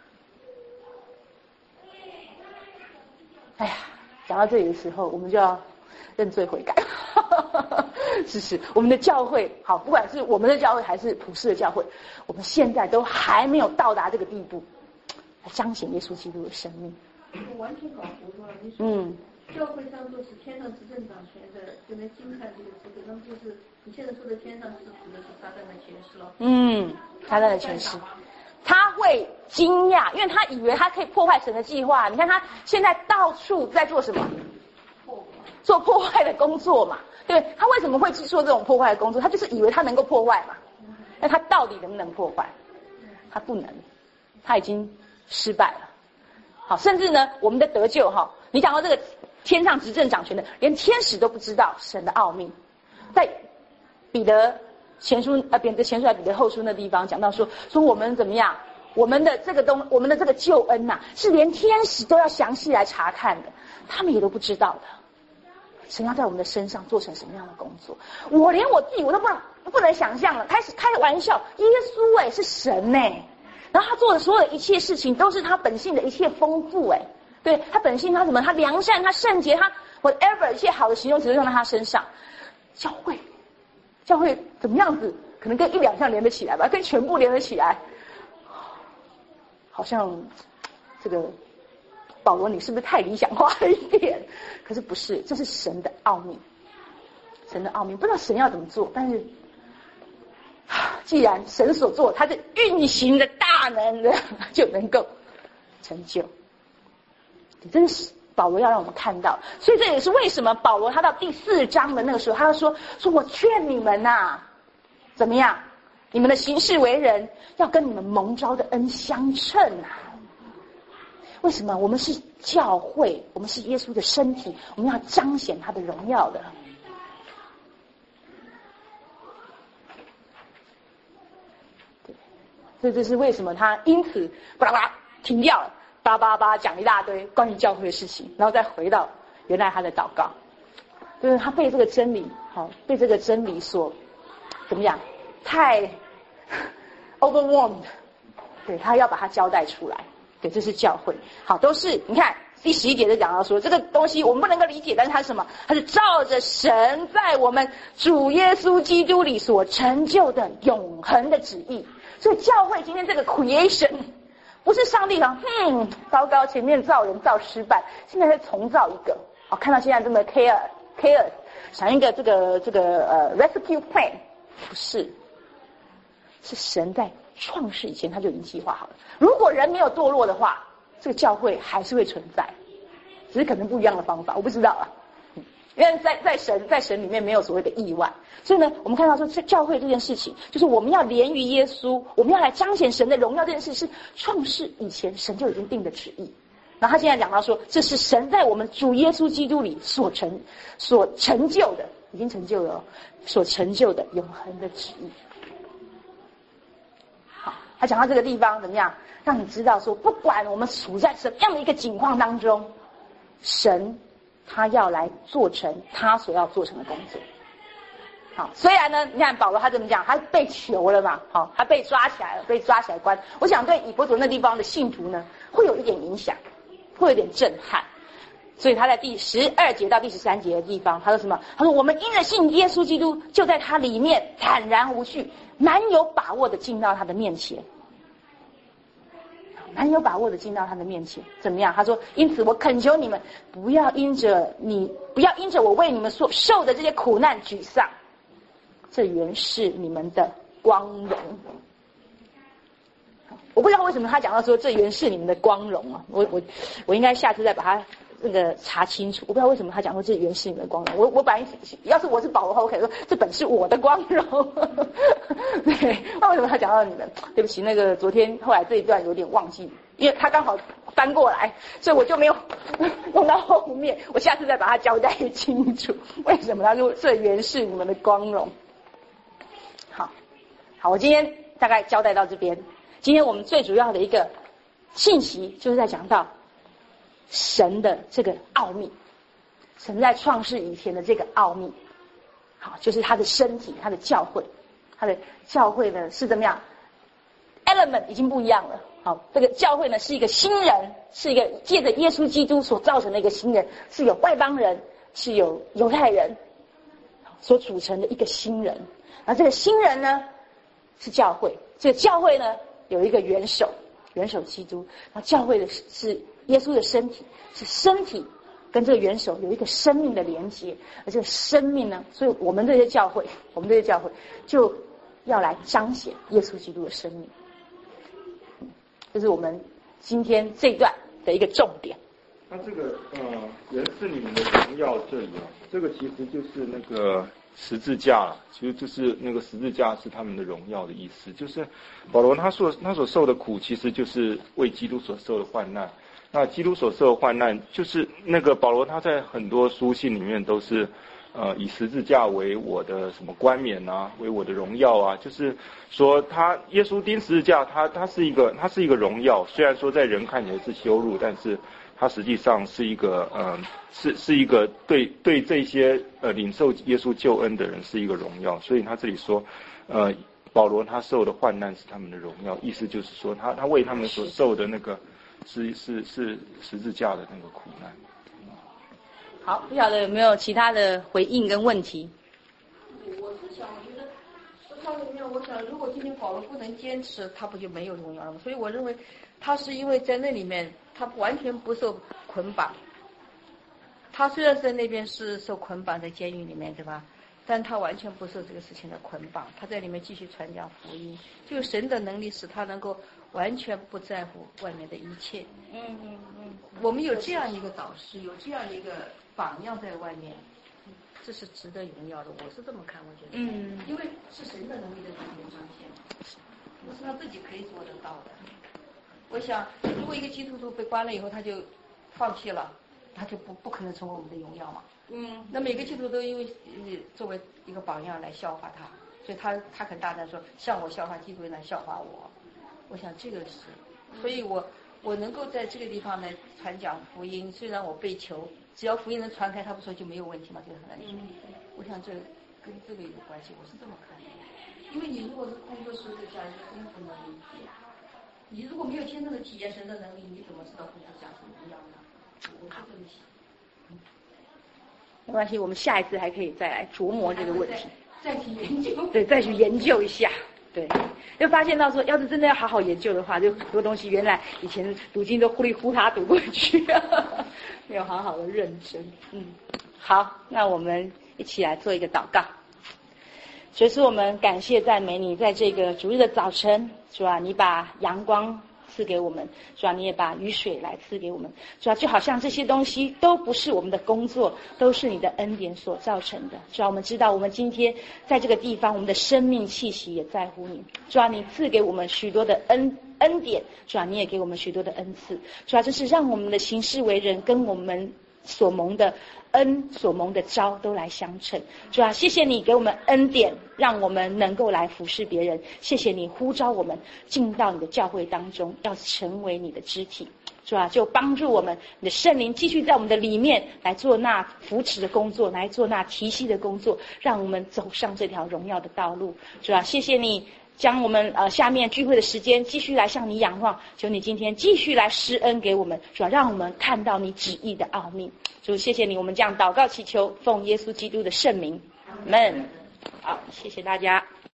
哎呀，讲到这里的时候，我们就要认罪悔改。是我们的教会，好，不管是我们的教会还是普世的教会，我们现在都还没有到达这个地步。来彰显耶稣基督的生命。 我完全搞糊涂了。你说，教会上做是天上执政掌权的，就能惊叹这个词，可能就是你现在说的天上是指的是撒旦的权势了。 撒旦的权势，他会惊讶，因为他以为他可以破坏神的计划。你看他现在到处在做什么？做破坏的工作嘛，对不对？他为什么会去做这种破坏的工作？他就是以为他能够破坏嘛。那他到底能不能破坏？他不能，他已经失败了。好，甚至呢，我们的得救你讲到这个天上执政掌权的，连天使都不知道神的奥秘。在彼得前书彼得前书还彼得后书那地方讲到说我们怎么样，我们的这个救恩呐，是连天使都要详细来查看的，他们也都不知道的。神要在我们的身上做成什么样的工作，我连我自己我都不能想象了。开玩笑，耶稣是神然后他做的所有的一切事情都是他本性的一切丰富对他本性他什么？他良善，他圣洁，他 whatever 一切好的形容词都用在他身上。教会怎么样子？可能跟1-2项连得起来吧，跟全部连得起来。好像这个保罗，你是不是太理想化了一点？可是不是，这是神的奥秘，神的奥秘，不知道神要怎么做，但是既然神所做，他的运行的大能的就能够成就。真是保罗要让我们看到，所以这也是为什么保罗他到第4章的那个时候，他要说我劝你们呐，怎么样？你们的行事为人要跟你们蒙召的恩相称啊！为什么？我们是教会，我们是耶稣的身体，我们要彰显他的荣耀的。对，所以这是为什么他因此巴拉巴拉停掉了，巴拉巴拉巴拉讲一大堆关于教会的事情，然后再回到原来他的祷告，就是他被这个真理，被这个真理所怎么样？太 overwhelmed， 对，他要把它交代出来。对，这是教会。好，都是你看第11节就讲到说，这个东西我们不能够理解，但是它是什么？它是照着神在我们主耶稣基督里所成就的永恒的旨意。所以教会今天这个 creation 不是上帝讲糟糕，前面造人造失败，现在再重造一个。看到现在这么 chaos， 想一个这个rescue plan， 不是。是神在创世以前他就已经计划好了。如果人没有堕落的话，这个教会还是会存在，只是可能不一样的方法，我不知道啊。因为在神里面没有所谓的意外，所以呢，我们看到说这教会这件事情，就是我们要连于耶稣，我们要来彰显神的荣耀这件事，是创世以前神就已经定的旨意。然后他现在讲到说，这是神在我们主耶稣基督里所成就的，已经成就了所成就的永恒的旨意。他讲到这个地方怎么样，让你知道说，不管我们处在什么样的一个境况当中，神他要来做成他所要做成的工作。好，虽然呢，你看保罗他怎么讲，他被囚了嘛，好，他被抓起来了，被抓起来关。我想对以弗所那地方的信徒呢，会有一点影响，会有点震撼。所以他在第12节到第13节的地方，他说什么？他说我们因着信耶稣基督，就在他里面坦然无惧，蛮有把握的进到他的面前。蛮有把握的进到他的面前，怎么样？他说，因此我恳求你们，不要因着我为你们所受的这些苦难沮丧，这原是你们的光荣。我不知道为什么他讲到说这原是你们的光荣啊，我应该下次再把它那个查清楚。我不知道为什么他讲说这原是你们的光荣。我本来要是我是保罗的话，我可能说这本是我的光荣。对，那为什么他讲到你们？对不起，那个昨天后来这一段有点忘记，因为他刚好翻过来，所以我就没有弄到后面。我下次再把它交代清楚，为什么他说这原是你们的光荣。好，我今天大概交代到这边。今天我们最主要的一个信息，就是在讲到神的这个奥秘，神在创世以前的这个奥秘。好，就是他的身体，他的教会，他的教会呢是怎么样 ？element 已经不一样了。好，这个教会呢是一个新人，是一个借着耶稣基督所造成的一个新人，是有外邦人，是有犹太人所组成的一个新人。而这个新人呢是教会，这个教会呢有一个元首基督，然后教会的是耶稣的身体，是身体跟这个元首有一个生命的连接，而这个生命呢，所以我们这些教会就要来彰显耶稣基督的生命。这是我们今天这一段的一个重点。 那这个人是你们的荣耀这里啊，这个其实就是那个十字架了，其实就是那个十字架是他们的荣耀的意思，就是保罗他所受的苦，其实就是为基督所受的患难。那基督所受的患难，就是那个保罗他在很多书信里面都是以十字架为我的什么冠冕啊，为我的荣耀啊，就是说他耶稣钉十字架，他是一个荣耀，虽然说在人看起来是羞辱，但是他实际上是一个是一个对这些领受耶稣救恩的人是一个荣耀，所以他这里说保罗他受的患难是他们的荣耀，意思就是说他为他们所受的那个是十字架的那个苦难。 好，不晓得有没有其他的回应跟问题？ 我是想，我觉得说上里面，我想如果今天保罗不能坚持，他不就没有荣耀了吗？所以我认为他是因为在那里面他完全不受捆绑。他虽然在那边是受捆绑在监狱里面，对吧？但他完全不受这个事情的捆绑，他在里面继续传讲福音。就神的能力使他能够完全不在乎外面的一切。我们有这样一个导师，有这样一个榜样在外面，这是值得荣耀的。我是这么看，我觉得。因为是神的能力的彰显，不是他自己可以做得到的。我想，如果一个基督徒被关了以后，他就放弃了，他就不可能成为我们的荣耀嘛。那每个基督徒都因为作为一个榜样来效法他，所以他很大胆说，像我效法基督来效法我。我想这个是，所以我能够在这个地方来传讲福音，虽然我被囚，只要福音能传开，他不说就没有问题嘛，这个很难说。我想这跟这个有关系，我是这么看的。因为你如果是工作室这家人，真不能理解。你如果没有真正的体验神的能力，你怎么知道工作家是怎么样的？我是这么想。 没关系，我们下一次还可以再来琢磨这个问题， 再去研究。对， 再去研究一下。对，就发现到说，要是真的要好好研究的话，就很多东西原来以前读经都糊里糊涂读过去，没有好好的认真。好，那我们一起来做一个祷告。主是我们感谢赞美你，在这个主日的早晨，主啊，你把阳光赐给我们，主啊，你也把雨水来赐给我们，主啊，就好像这些东西都不是我们的工作，都是你的恩典所造成的。主啊，我们知道我们今天在这个地方，我们的生命气息也在乎你。主啊，你赐给我们许多的恩典，主啊，你也给我们许多的恩赐。主啊，这是让我们的行事为人跟我们所蒙的恩所蒙的召都来相称。主啊，谢谢你给我们恩典，让我们能够来服侍别人。谢谢你呼召我们进到你的教会当中，要成为你的肢体。主啊，就帮助我们，你的圣灵继续在我们的里面来做那扶持的工作，来做那提携的工作，让我们走上这条荣耀的道路。主啊，谢谢你将我们下面聚会的时间继续来向你仰望，求你今天继续来施恩给我们，主啊，让我们看到你旨意的奥秘。主，谢谢你，我们这样祷告祈求，奉耶稣基督的圣名，阿们。好，谢谢大家。